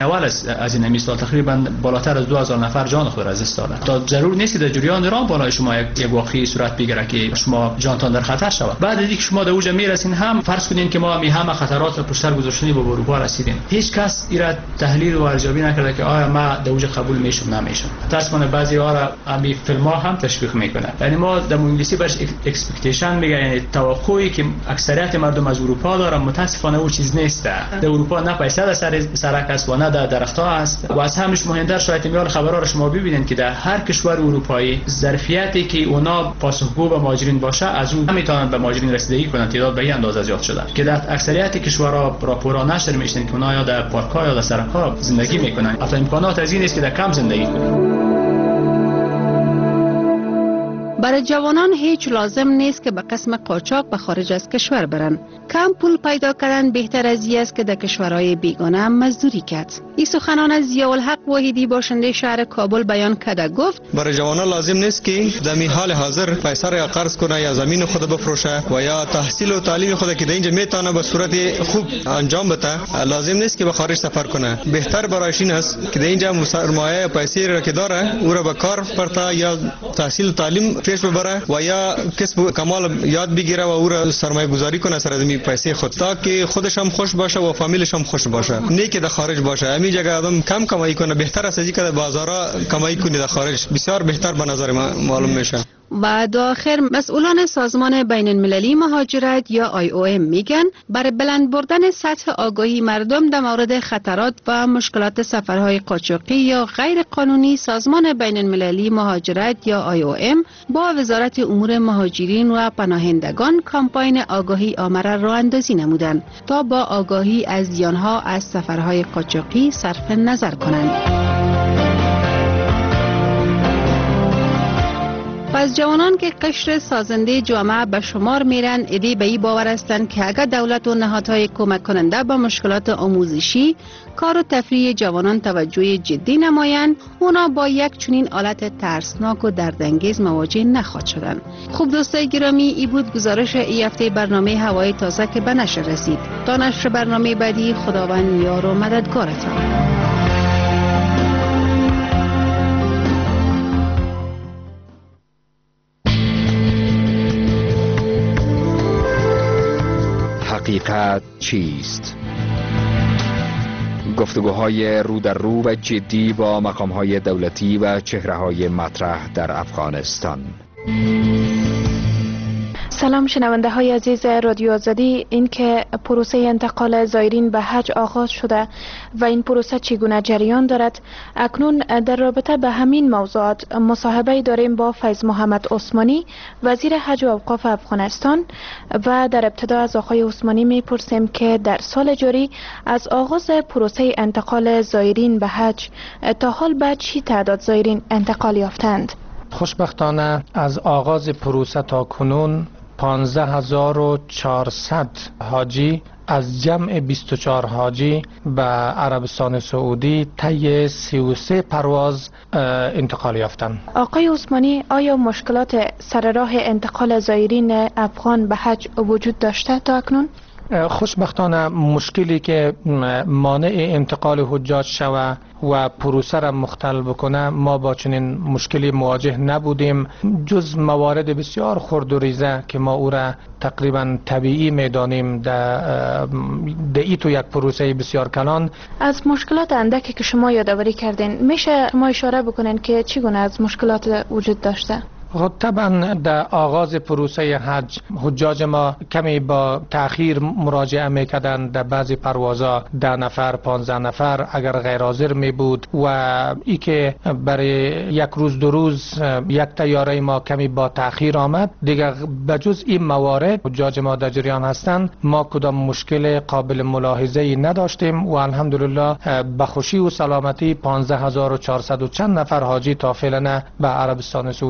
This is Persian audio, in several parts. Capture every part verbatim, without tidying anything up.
اول از از این سال تقریبا بالاتر از دو هزار نفر جان خود را از دست دادند. تا ضرور نیست که در جریان راه بالای شما یک واقعی صورت بگیره که شما جانتان در خطر شود. بعد از اینکه شما در اوج میرسین هم فرض کنین که ما می همه خطرات را پشت سر گذاشتنی به اروپا رسیدیم. هیچ کس ایرا تحلیل و ارزیابی نکرده که آیا ما در اوج قبول میشم نمیشم. متأسفانه بعضی ها را امی فیلم ها هم تشویق میکنند. یعنی ما در انگلیسی برش اکسپکتیشن میگه، یعنی توقعی که اکثریت مردم از اروپا دارن. متأسفانه اون چیز نیست. در اروپا نه پیسه در سر سرک است و نه در درخت‌ها است. و از همش مهمتر شاید میال خبرها را شما ببینید که در هر کشور اروپایی ظرفیتی که اونا پاسخگو به مهاجرین باشه از اون نمیتونن به مهاجرین رسیدگی کنن. تعداد به این اندازه زیاد شده که در اکثریت کشورها راپورها نشر میشن که اونا یا در پارک‌ها یا در سرک‌ها زندگی میکنن. اصلا امکانات از این است که در کم زندگی کنن. برای جوانان هیچ لازم نیست که به قسم قاچاق به خارج از کشور برن. کم پول پیدا کردن بهتر از این است که در کشورهای بیگانه مزدوری کرد. این سخنان از ضیاءالحق واحدی باشنده شهر کابل بیان کرده. گفت برای جوانان لازم نیست که در این حال حاضر پیسه را قرض کنه یا زمین خود بفروشه و یا تحصیل و تعلیم خود که در اینجا میتونه به صورت خوب انجام بده. لازم نیست که به خارج سفر کنه. بهتر برایش این است که در اینجا سرمایه پیسه را که داره او را به کار برتا یا تحصیل و تعلیم پیش ببره و یا کسب کمال یاد بگیره و او را سرمایه گذاری کنه سر از پیسه خود تا که خودش هم خوش باشه و فامیلش هم خوش باشه. نه که در خارج باشه. همین جگه آدم کم کمایی کنه بهتر است از اینکه در بازارا کمایی کنه. در خارج بسیار بهتر به نظر من معلوم میشه. و در آخر مسئولان سازمان بین المللی مهاجرت یا آی او ام میگن برای بلند بردن سطح آگاهی مردم در مورد خطرات و مشکلات سفرهای قاچاقی یا غیر قانونی، سازمان بین المللی مهاجرت یا آی او ام با وزارت امور مهاجرین و پناهندگان کامپاین آگاهی آمره راه اندازی نمودند تا با آگاهی از زیانها از سفرهای قاچاقی صرف نظر کنند. پس جوانان که قشر سازنده جامعه به شمار میرن، ایده به این باور هستند که اگر دولت و نهادهای کمک کننده به مشکلات آموزشی، کار و تفریح جوانان توجه جدی نمایند، اونا با یک چنین حالت ترسناک و دردانگیز مواجه نخواهد شدند. خوب دوستای گرامی، ای بود گزارش ای هفته برنامه هوای تازه که به نشر رسید. تا نشر برنامه بعدی، خداوند یار و مددگارتان. حقیقت چیست؟ گفتگوهای رو در رو و جدی با مقامهای دولتی و چهره‌های مطرح در افغانستان. سلام شنونده های عزیز رادیو آزادی. این که پروسه انتقال زائرین به حج آغاز شده و این پروسه چگونه جریان دارد، اکنون در رابطه به همین موضوعات مصاحبه داریم با فیض محمد عثمانی، وزیر حج و اوقاف افغانستان، و در ابتدا از آقای عثمانی میپرسیم که در سال جاری از آغاز پروسه انتقال زائرین به حج تا حال به چی تعداد زائرین انتقال یافتند؟ خوشبختانه از آغاز پروسه تا کنون پانزده هزار و چهارصد حاجی از جمع بیست و چهار حاجی به عربستان سعودی طی سی و سه پرواز انتقال یافتند. آقای عثمانی، آیا مشکلات سر راه انتقال زائرین افغان به حج وجود داشته تا اکنون؟ خوشبختانه مشکلی که مانع انتقال حجاج شوه و پروسه را مختل بکنه، ما با چنین مشکلی مواجه نبودیم، جز موارد بسیار خرد و ریزه که ما او را تقریبا طبیعی میدانیم در ای تو یک پروسه بسیار کلان. از مشکلات اندکی که شما یادآوری کردین، میشه شما اشاره بکنین که چگونه از مشکلات وجود داشته؟ خب طبعا در آغاز پروسه حج حجاج ما کمی با تأخیر مراجعه میکردن. در بعضی پروازها ده نفر پانزده نفر اگر غیر حاضر می بود و ای که برای یک روز دو روز یک طیاره ما کمی با تأخیر آمد. دیگر بجز این موارد حجاج ما در جریان هستند، ما کدام مشکل قابل ملاحظه ای نداشتیم و الحمدلله به خوشی و سلامتی پانزده هزار و چهارصد و چند نفر حاجی تا فعلا به عربستان سعودی انتقال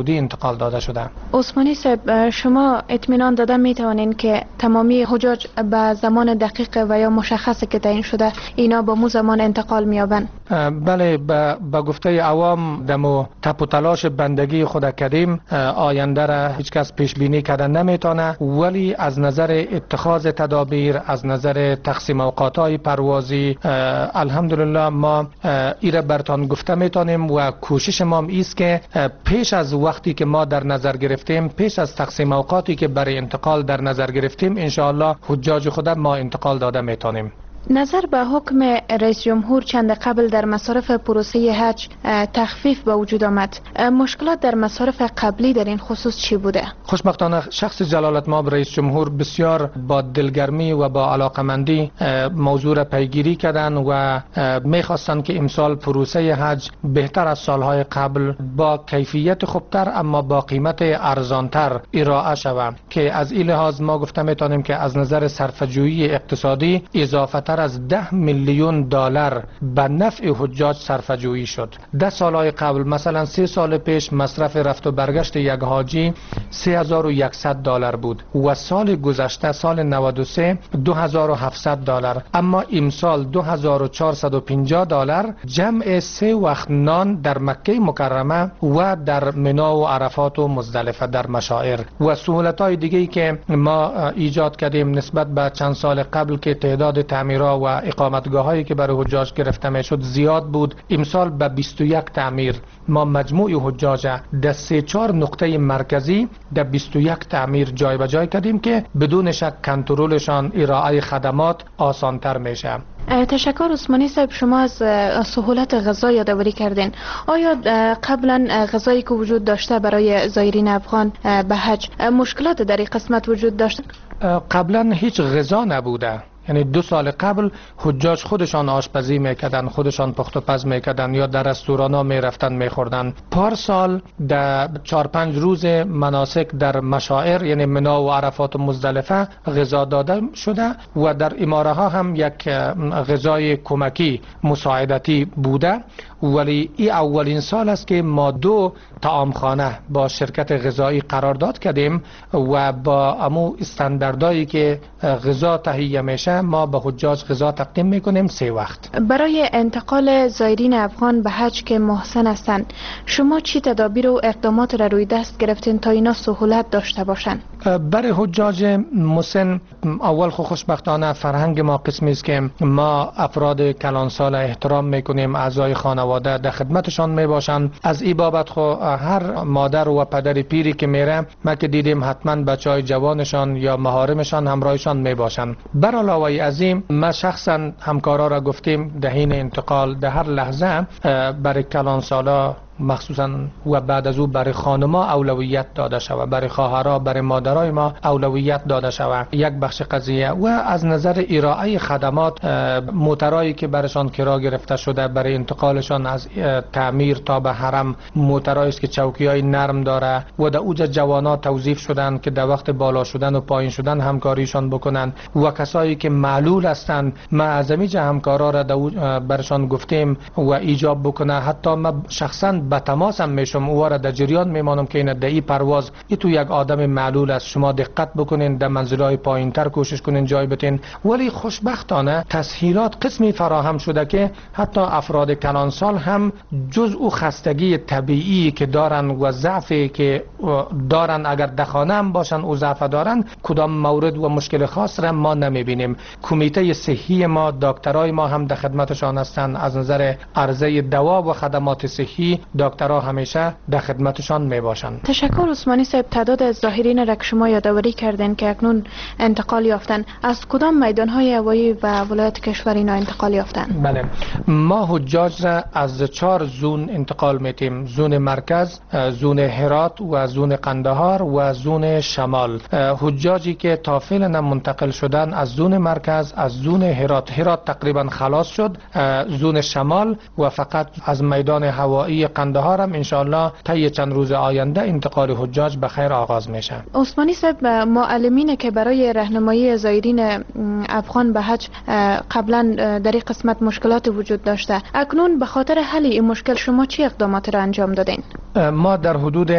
انتقال داده شده. عثمانی صاحب، شما اطمینان داده می توانین که تمامی حجاج به زمان دقیق و یا مشخصی که تعیین شده اینا با مو زمان انتقال می یابند؟ بله، با گفته عوام دمو تپ و تلاش بندگی خود کردیم، آینده را هیچ کس پیش بینی کردن نمیتونه، ولی از نظر اتخاذ تدابیر، از نظر تقسیم اوقاتهای پروازی الحمدلله ما ایره برتان گفته میتونیم و کوشش ما ایست که پیش از وقتی که ما در نظر گرفتیم، پیش از تقسیم اوقاتی که برای انتقال در نظر گرفتیم، انشاءالله حجاج خود ما انتقال داده میتونیم. نظر به حکم رئیس جمهور چند قبل در مصارف پروسه حج تخفیف به وجود آمد، مشکلات در مصارف قبلی در این خصوص چی بوده؟ خوشبختانه شخص جلالت مآب رئیس جمهور بسیار با دلگرمی و با علاقمندی موضوع را پیگیری کردند و میخواستند که امسال پروسه حج بهتر از سالهای قبل با کیفیت خوبتر اما با قیمت ارزانتر ارائه شود، که از این لحاظ ما گفته میتونیم که از نظر صرفه‌جویی اقتصادی اضافه تر از ده میلیون دلار به نفع حجاج صرفه‌جویی شد. ده سالهای قبل مثلا سه سال پیش مصرف رفت و برگشت یک حاجی سه هزار و صد دلار بود و سال گذشته سال نود و سه دو هزار و هفتصد دلار، اما امسال دو هزار و چهارصد و پنجاه دلار جمع سه وقت نان در مکه مکرمه و در منی و عرفات و مزدلفه در مشاعر و سهولت‌های دیگه‌ای که ما ایجاد کردیم نسبت به چند سال قبل که تعداد تعمیر و اقامتگاه هایی که برای حجاج گرفته می شد زیاد بود. امسال به بیست و یک تعمیر ما مجموع حجاج در سه چهار نقطه مرکزی در بیست و یک تعمیر جای به جای کردیم که بدون شک کنترلشان، ارائه خدمات آسان تر میشه. تشکر عثمانی صاحب، شما از سهولت غذا یادآوری کردین. آیا قبلا غذایی که وجود داشته برای زایرین افغان به حج مشکلات در این قسمت وجود داشت؟ قبلا هیچ غذا نبوده، یعنی دو سال قبل حجاج خودشان آشپزی میکردن، خودشان پخت و پز میکردن یا در رستوران ها میرفتن میخوردن. پارسال در چهار پنج روز مناسک در مشاعر یعنی منی و عرفات و مزدلفه غذا داده شده و در اماره ها هم یک غذای کمکی مساعدتی بوده، ولی این اولین سال است که ما دو طعامخانه با شرکت غذایی قرارداد کردیم و با امو استانداردهایی که غذا تهیه میشه ما به حجاج غذا تقدیم میکنیم سه وقت. برای انتقال زایرین افغان به حج که محسن هستند، شما چی تدابیر و اقدامات را روی دست گرفتین تا اینا سهولت داشته باشن؟ برای حجاج محسن اول خو خوشبختانه فرهنگ ما قسمی است که ما افراد کلانسال احترام میکنیم، اعضای خانواده در خدمتشان میباشند. از این بابت خو هر مادر و پدر پیری که میره ما که دیدیم حتما بچهای جوانشان یا محارمشان همراهشان میباشند. بر علاوه از این ما شخصا همکارا را گفتیم در حین انتقال در هر لحظه برای کلانسالا مخصوصا و بعد از او برای خانما اولویت داده شود، برای خواهرها برای مادرای ما اولویت داده شود. یک بخش قضیه و از نظر ارائه خدمات موترایی که برشان کرا گرفته شده برای انتقالشان از تعمیر تا به حرم، موترایی است که چوکیای نرم داره و در اوج جوانا توظیف شدن که در وقت بالا شدن و پایین شدن همکاریشان بکنن و کسایی که معلول هستند ما از همه همکارا را برشان گفتیم و ایجاب بکنه. حتی ما شخصا به تماس هم میشم او را در جریان میمانم که این در این پرواز ای تو یک آدم معلول است، شما دقت بکنین در منزلهای پایین تر کوشش کنین جای بتین. ولی خوشبختانه تسهیلات قسمی فراهم شده که حتی افراد کلانسال هم جز او خستگی طبیعی که دارن و ضعفی که دارن اگر دخانه هم باشن او ضعف دارن کدام مورد و مشکل خاص را ما نمیبینیم. کمیته صحی ما، دکترای ما هم در خدمتشان هستند. از نظر عرضه دوا و خدمات صحی دکترها همیشه در خدمتشان می باشند. تشکر عثمانی صاحب. تعداد از زائرین را که شما یادآوری کردین که اکنون انتقال یافتن، از کدام میدانهای هوایی و ولایت کشور اینا انتقال یافتن؟ بله، ما حجاج را از چهار زون انتقال میتیم: زون مرکز، زون هرات و زون قندهار و زون شمال. حجاجی که تا فعلا منتقل شدن از زون مرکز، از زون هرات، هرات تقریبا خلاص شد، زون شمال و فقط از میدان هوایی قندهار هم انشاءالله طی چند روز آینده انتقال حجاج به خیر آغاز میشه. عثمانی صاحب، معلمین که برای راهنمایی زایرین افغان به حج قبلا در این قسمت مشکلات وجود داشته، اکنون به خاطر حل این مشکل شما چی اقدامات را انجام دادین؟ ما در حدود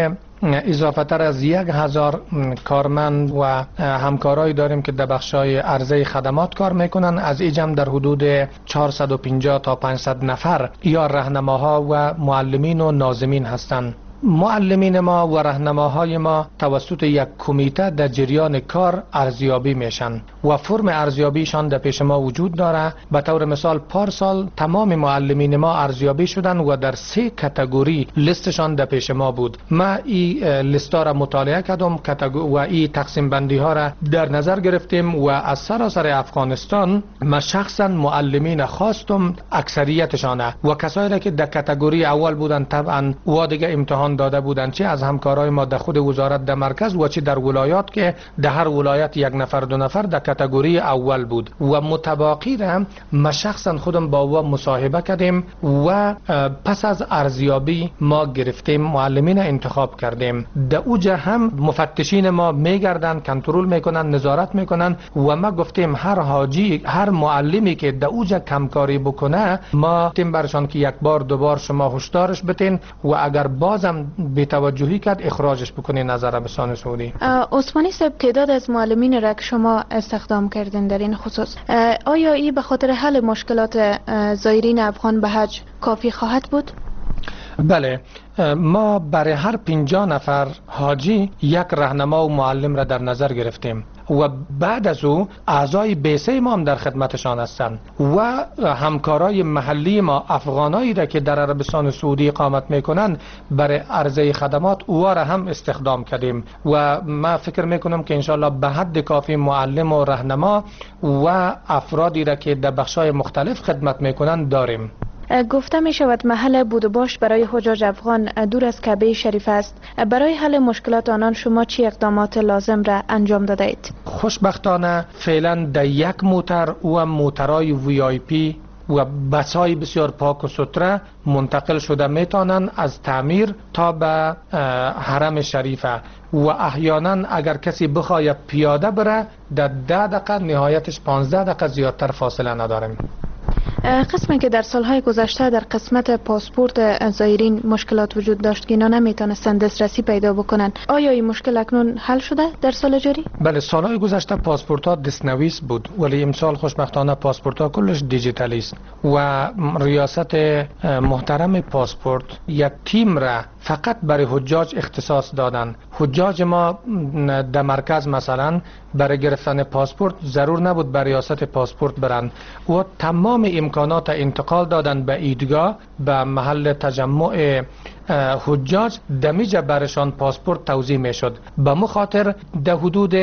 اضافه تر از یک هزار کارمند و همکارایی داریم که در بخشای عرضه خدمات کار میکنن. از این جمع در حدود چهارصد و پنجاه تا پانصد نفر یا راهنماها و معلمین و ناظمین هستند. معلمین ما و راهنماهای ما توسط یک کمیته در جریان کار ارزیابی میشن و فرم ارزیابیشان در پیش ما وجود داره. به طور مثال پارسال تمام معلمین ما ارزیابی شدن و در سه کاتگوری لیستشان در پیش ما بود. ما این لیستا را مطالعه کردم و این تقسیم بندی ها را در نظر گرفتیم و از سراسر افغانستان ما شخصا معلمین خواستم اکثریتشانه و کسایی که در کاتگوری اول بودن طبعا و دیگه امتحان داده بودن، چه از همکارای ما در خود وزارت در مرکز و چه در ولایات که در هر ولایت یک نفر دو نفر در کاتگوری اول بود و متباقی را ما شخصا خودم با او مصاحبه کردیم و پس از ارزیابی ما گرفتیم معلمین انتخاب کردیم. در اوجه هم مفتشین ما میگردن، کنترل میکنن، نظارت میکنن و ما گفتیم هر حاجی هر معلمی که در اوجه کمکاری بکنه ما تیم برشان که یک بار دو بار شما هشدارش بتین و اگر بازم بی توجهی کرد اخراجش بکنین از عربستان سعودی. عثمانی صاحب، تعداد از معلمین را که شما استخدام کردین در این خصوص، آیا این به خاطر حل مشکلات زایرین افغان به حج کافی خواهد بود؟ بله، ما برای هر پنجاه نفر حاجی یک راهنما و معلم را در نظر گرفتیم و بعد از او اعضای بیسه ما هم در خدمتشان هستند و همکارای محلی ما افغانایی را که در عربستان سعودی اقامت میکنن برای عرضه خدمات او را هم استخدام کردیم و ما فکر میکنم که انشالله به حد کافی معلم و راهنما و افرادی را که در بخشای مختلف خدمت میکنن داریم. گفته می شود محل بود و باش برای حجاج افغان دور از کعبه شریف است. برای حل مشکلات آنان شما چی اقدامات لازم را انجام داده اید؟ خوشبختانه فعلا در یک موتر و موترهای وی آی پی و بسای بسیار پاک و سوتره منتقل شده میتونن از تعمیر تا به حرم شریفه و احیانا اگر کسی بخواد پیاده بره در ده دقیقه نهایتش پانزده دقیقه زیادتر فاصله نداریم. قسمی که در سالهای گذشته در قسمت پاسپورت زایرین مشکلات وجود داشت که اینا نمیتونستن دسترسی پیدا بکنن، آیا این مشکل اکنون حل شده در سال جاری؟ بله، سالهای گذشته پاسپورت ها دستنویس بود ولی امسال خوشبختانه پاسپورت ها کلش دیجیتالی است و ریاست محترم پاسپورت یک تیم را فقط برای حجاج اختصاص دادن. حجاج ما در مرکز مثلا برای گرفتن پاسپورت ضرور نبود برای ریاست پاسپورت برن و تمام امکانات انتقال دادن به ایدگاه به محل تجمع حجاج دمیجه برشان پاسپورت توزیع می شد. به مخاطر در حدود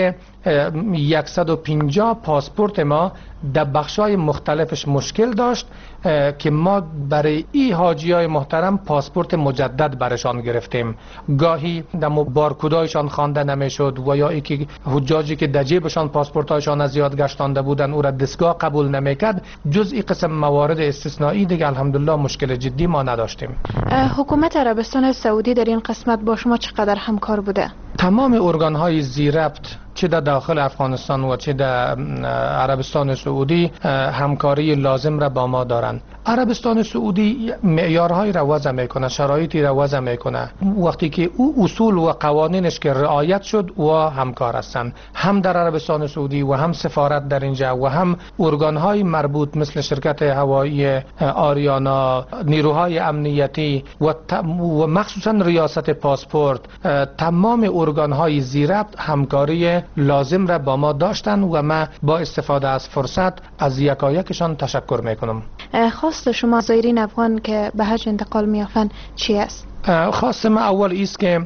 صد و پنجاه پاسپورت ما در بخشای مختلفش مشکل داشت که ما برای این حاجی های محترم پاسپورت مجدد برشان گرفتیم. گاهی در بارکودایشان خوانده نمی شد و یا ای که حجاجی که در جیبشان پاسپورت هایشان از زیاد گشتانده بودن او را دستگاه قبول نمی کرد. جز این قسم موارد استثنایی دیگه الحمدلله مشکل جدی ما نداشتیم. حکومت عربستان سعودی در این قسمت با شما چقدر همکار بوده؟ تمام ارگان های زیربط چه در داخل افغانستان و چه در عربستان سعودی همکاری لازم را با ما دارند. عربستان سعودی معیارهای را وضع میکنه، شرایطی را وضع میکنه. وقتی که او اصول و قوانینش که رعایت شد و همکار هستند، هم در عربستان سعودی و هم سفارت در اینجا و هم ارگانهای مربوط مثل شرکت هوایی آریانا، نیروهای امنیتی و و مخصوصا ریاست پاسپورت، تمام ارگانهای زیربط همکاری لازم را با ما داشتن و ما با استفاده از فرصت از یکایکشان تشکر میکنم. خواست شما زایرین افغان که به حج انتقال میافن چی است؟ خواست من اول ایست که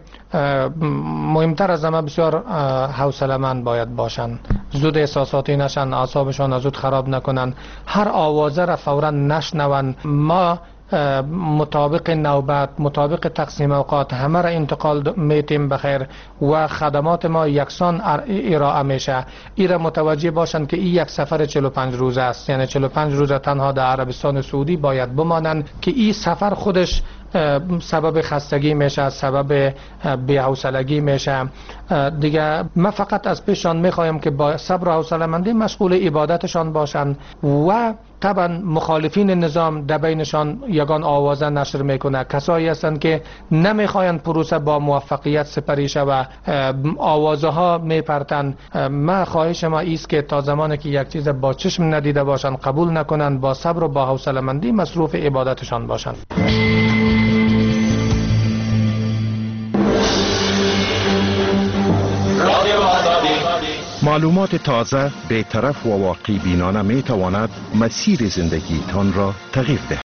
مهمتر از همه بسیار حوصله‌مند باید باشن، زود احساساتی نشن، اعصابشان زود خراب نکنن، هر آوازه را فورا نشنون. ما مطابق نوبت، مطابق تقسیم اوقات همه را انتقال میتیم بخیر و خدمات ما یکسان ارائه میشه. این را متوجه باشند که این یک سفر چهل و پنج روزه است، یعنی چهل و پنج روزه تنها در عربستان سعودی باید بمانند که این سفر خودش سبب خستگی میشه، سبب بی‌حوصلگی میشه. دیگه من فقط از پیشان میخوایم که با صبر و حوصله‌مندی مشغول عبادتشان باشند و طبعا مخالفین نظام در بینشان یگان آوازه نشر میکنه، کسایی هستند که نمیخواین پروسه با موفقیت سپری شود، آوازه ها میپرتن. ما خواهش ما ایست که تا زمانی که یک چیز با چشم ندیده باشند قبول نکنند، با صبر و با حوصله مندی مصروف عبادتشان باشند. معلومات تازه، بی‌طرف و واقع بینانه می تواند مسیر زندگیتان را تغییر دهد.